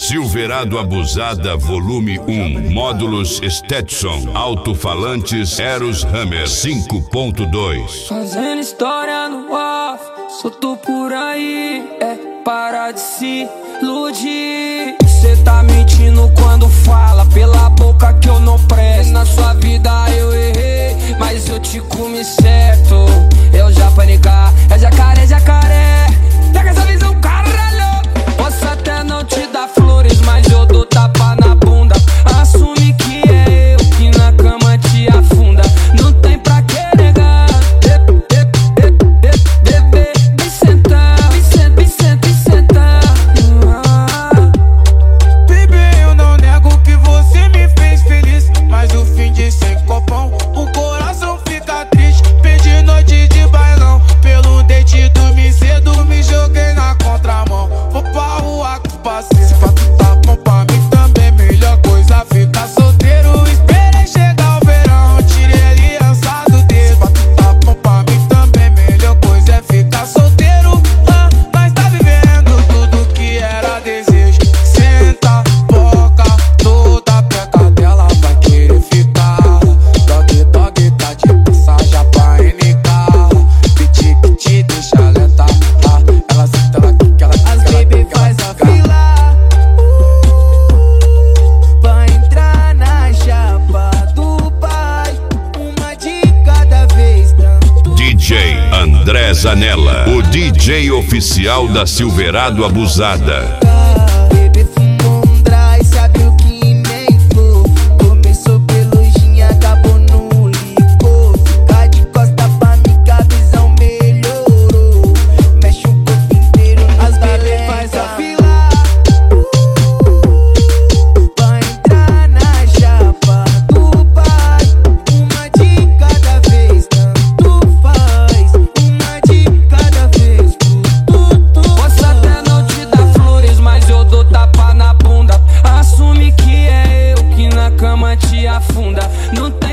Silverado Abusada Volume 1. Módulos Stetson. Alto-falantes Eros Hammer 5.2. Fazendo história no off, solto por aí. Para de se iludir. Cê tá mentindo quando fala pela boca que eu não presto. Na sua vida eu errei, mas eu te comi certo. Eu já panicar, é jacaré, jacaré. Pega essa visão, caralho. Posso até não te dar flores, mas eu dou tapa na bunda. Assume que é eu que na cama te afunda. Não tem pra que negar. Bebê, vem sentar, vem sentar. Baby, eu não nego que você me fez feliz, mas o fim de sem copão, o coração fica triste. Perdi noite de bailão, pelo date dormi cedo, me joguei na contramão. Vou pra rua com parceiro, pra tu tá bom pra mim também. Melhor coisa ficar solteiro, esperei chegar o verão, tirei aliança do dedo. Pra tu tá bom pra mim também, melhor coisa é ficar solteiro. Mas tá vivendo tudo que era desejo. Senta, boca, toda peca dela vai querer ficar. Dog, dog, tá de passagem pra NK. Piti que te deixa alerta. Ela senta, ela quica, ela quica. As baby faz a fila pra entrar na chapa do pai. Uma de cada vez, tanto. DJ André Zanella, o DJ oficial da Silverado Abusada. Bebê fumou um dry, sabe o que nem flor. Começou pelo gin, acabou no licor. Fica de costa pra mim que a visão melhorou. Mexe o corpo inteiro, as bebê faz a fila pra entrar na chapa do pai. Uma de cada vez, tanto faz. Uma de cada vez, Posso até não te dar flores, mas eu dou tapa na bunda. Assume que é eu que na cama te afunda. Não tem